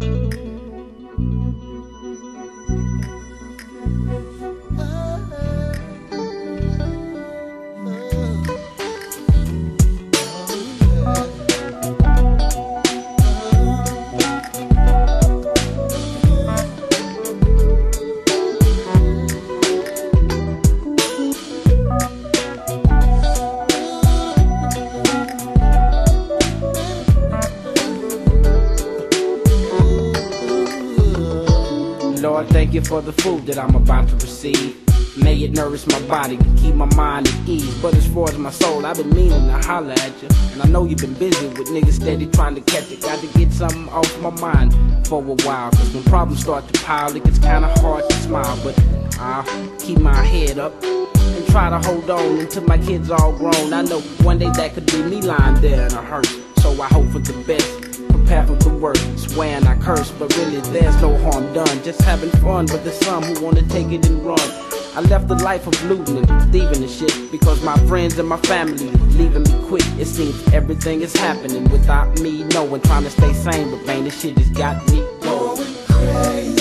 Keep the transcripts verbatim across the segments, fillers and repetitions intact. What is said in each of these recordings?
Lord, thank you for the food that I'm about to receive. May it nourish my body, keep my mind at ease. But as far as my soul, I've been meaning to holler at you. And I know you've been busy with niggas steady trying to catch it. Got to get something off my mind for a while. Cause when problems start to pile, it gets kinda hard to smile. But I'll keep my head up and try to hold on until my kids all grown. I know one day that could be me lying there in a hearse. So I hope for the best, prepare for the worst. Swearing I curse, but really there's no harm done. Just having fun, but there's some who wanna take it and run. I left the life of looting and thieving and shit because my friends and my family leaving me quick. It seems everything is happening without me knowing. Trying to stay sane, but man, this shit just got me going crazy.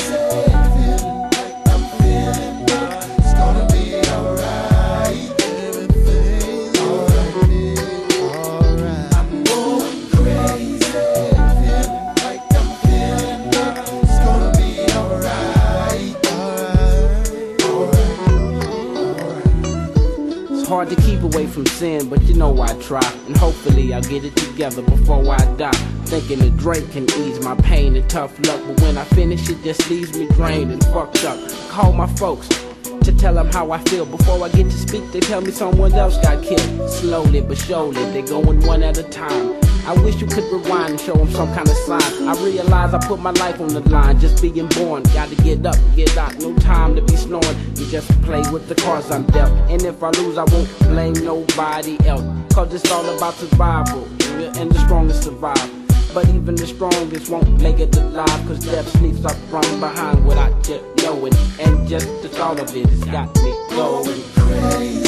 Hard to keep away from sin, but you know I try. And hopefully I'll get it together before I die. Thinking the Drake can ease my pain and tough luck, but when I finish it just leaves me drained and fucked up. Call my folks to tell them how I feel. Before I get to speak, they tell me someone else got killed. Slowly but surely, they're going one at a time. I wish you could rewind and show them some kind of sign. I realize I put my life on the line, just being born. Gotta get up, get out, no time to be snoring. You just play with the cards I'm dealt. And if I lose, I won't blame nobody else. Cause it's all about survival, and the strongest survive. But even the strongest won't make it alive, cause death sneaks up from behind without you knowing. And just the thought of it has got me going crazy.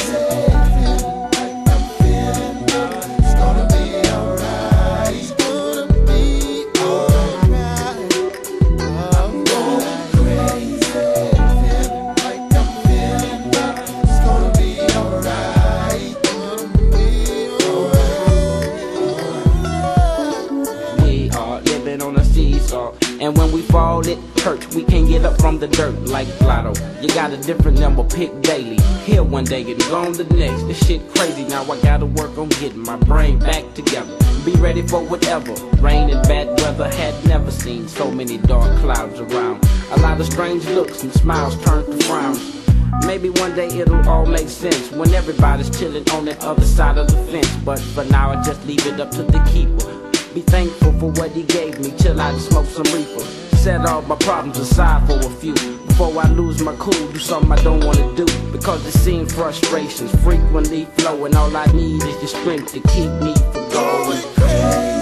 On a seesaw, and when we fall it hurts. We can't get up from the dirt like Blotto. You got a different number, pick daily. Here one day and gone the next. This shit crazy, now I gotta work on getting my brain back together. Be ready for whatever. Rain and bad weather, had never seen so many dark clouds around. A lot of strange looks and smiles turn to frowns. Maybe one day it'll all make sense when everybody's chilling on the other side of the fence. But for now I just leave it up to the keeper. Be thankful for what he gave me till I smoke some reefer. Set all my problems aside for a few before I lose my cool, do something I don't wanna do. Because it seems frustrations frequently flow, and all I need is your strength to keep me from going crazy.